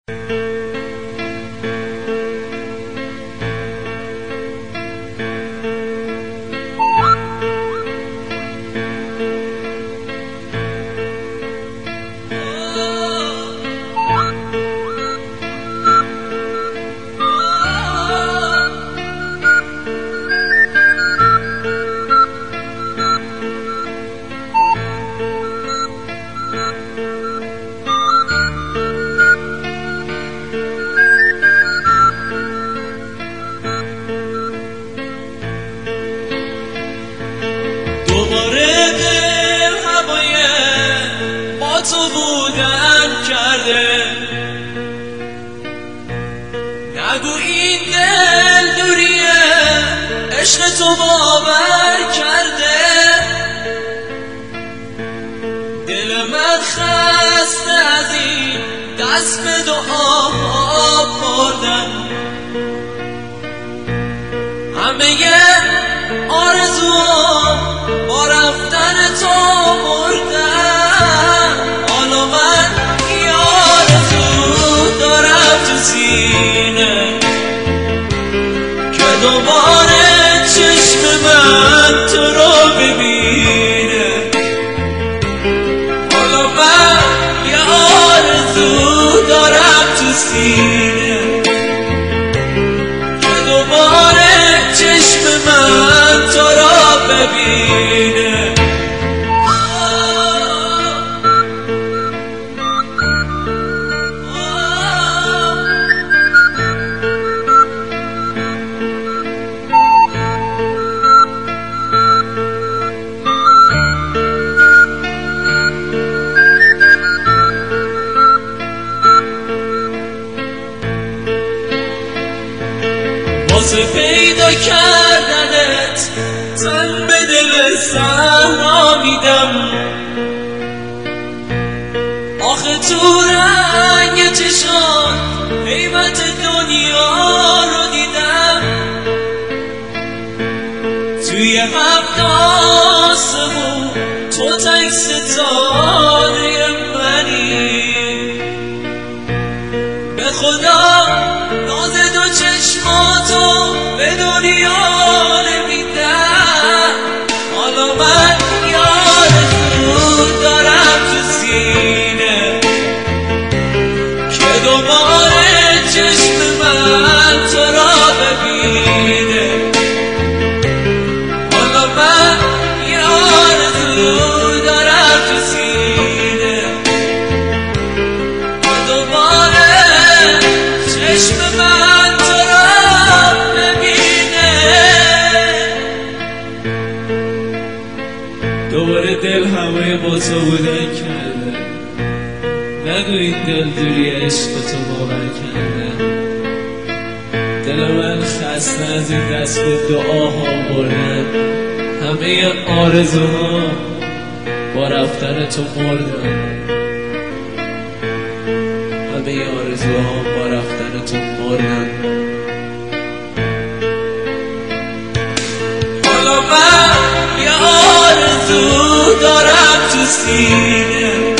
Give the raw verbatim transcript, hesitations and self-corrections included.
دوباره دل هوای با تو بودن کرده، نگو این دل دوریه عشق تو باور کرده. دل من خسته از این دست به دعا بردن، همه آرزوام با رفتن تو مردن. حالا من یه آرزو دارم تو سینه که دوباره چشم من تو رو ببینه. حالا من یه آرزو دارم تو سینه که دوباره چشم من تو رو ببینه. واسه پیدا کردنت تن به دل صحرا میدم، آخه تو رنگ چشات قیمت دنیا رو دیدم. توی هفت آسمون تو تک ستاره منی، به خدا ناز دو چشماتو به دنیا نمیدم. حالا من یه آرزو دارم تو سینه که دوباره چشم من تو را ببینه. حالا من یه آرزو دارم تو سینه که دوباره چشم من تو را ببینه. دوباره دل هوای با تو بودن کرده، نگو این دل دوری عشق تو باور کرده. دل من خسته از این دست به دعاها بردن، همه آرزوها با رفتن تو مردن. همه آرزوها با رفتن تو مردن. حالا من یه آرزو دارم تو سینه